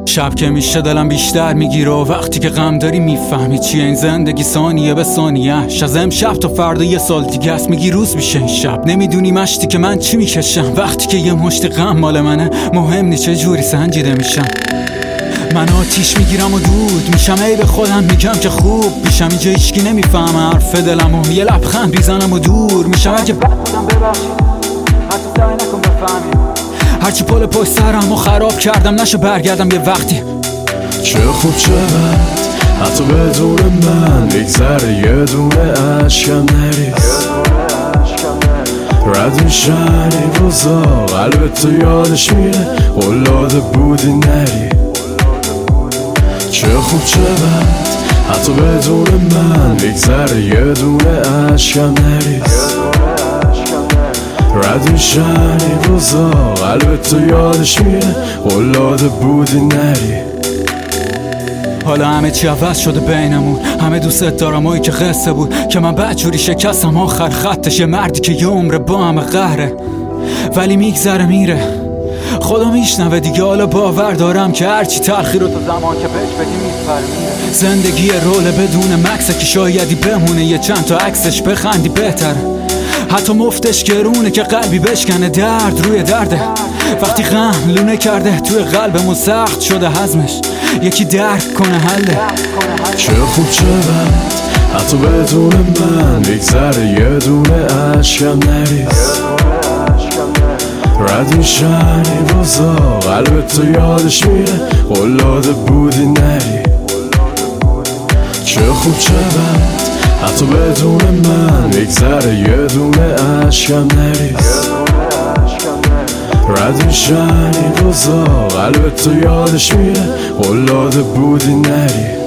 شب که میشه دلم بیشتر میگیره و وقتی که غم داری میفهمی چیه این زندگی. ثانیه به ثانیه‌اش از امشب تا فردا یه سال دیگه است. میگی روز میشه این شب، نمیدونی مشتی که من چی میکشم وقتی که یه مشت غم مال منه. مهم نی چه جوری سنجیده میشم، من آتیش میگیرم و دود میشم. ای به خودم میگم که خوب پیشم، اینجا هیچکی نمیفهمه حرف دلم و یه لبخند میزنم و دور میشم. اگه بد بودم ببخشید، حتی سعی نکن بفهمی. هرچی پل پشت سرم و خراب کردم نشه برگردم یه وقتی. چه خوب چه بد حتی بدون من بگذره یه دونه عشقم نریز. رد میشن این روزا قلبت تو یادش میره، قلاده بودی نری. چه خوب چه بد حتی بدون من بگذره یه دونه عشقم نریز. رد میشن این روزا قلبت تو یادش میره، قلاده بودی نری. حالا همه چی عوض شده بینمون، همه دوست دارم هایی که قصه بود که من بدجوری شکستم آخر خطش. یه مردی که یه عمر با همه قهره ولی میگذره میره، خدا میشنوه دیگه. حالا باور دارم که هرچی تلخی رو تو زمان که بهش بدی میفرمیره. زندگی روله بدون مکسه که شایدی بمونه یه چند تا عکسش بخندی بهتره. حتی مفتش گرونه که قلبی بشکنه درد روی درده. وقتی غم لونه کرده توی قلبمون سخت شده هضمش، یکی درک کنه حله. چه خوب چه بد حتی بدون من بگذره یه دونه عشقم نریز. رد میشن این روزا قلبت تو یادش میره، قلاده بودی نری. چه خوب چه بد حتی بدون من بگذره یه دونه عشقم نریز. رد میشن این روزا قلبت تو یادش میره، قلاده بودی نری.